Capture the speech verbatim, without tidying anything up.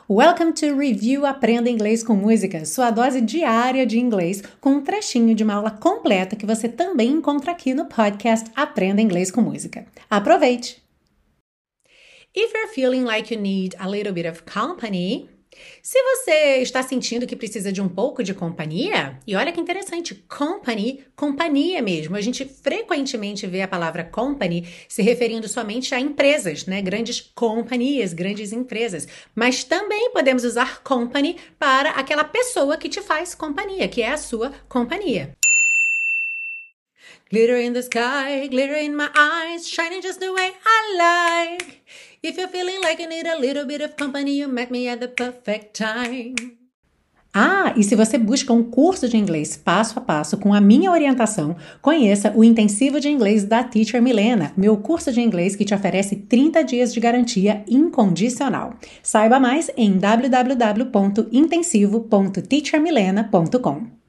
Welcome to Review Aprenda Inglês com Música, sua dose diária de inglês com um trechinho de uma aula completa que você também encontra aqui no podcast Aprenda Inglês com Música. Aproveite! If you're feeling like you need a little bit of company, se você está sentindo que precisa de um pouco de companhia, e olha que interessante, company, companhia mesmo. A gente frequentemente vê a palavra company se referindo somente a empresas, né? Grandes companhias, grandes empresas. Mas também podemos usar company para aquela pessoa que te faz companhia, que é a sua companhia. Glitter in the sky, glitter in my eyes, shining just the way I like. If you're feeling like you need a little bit of company, you met me at the perfect time. Ah, e se você busca um curso de inglês passo a passo com a minha orientação, conheça o Intensivo de Inglês da Teacher Milena, meu curso de inglês que te oferece trinta dias de garantia incondicional. Saiba mais em w w w ponto intensivo ponto teacher milena ponto com.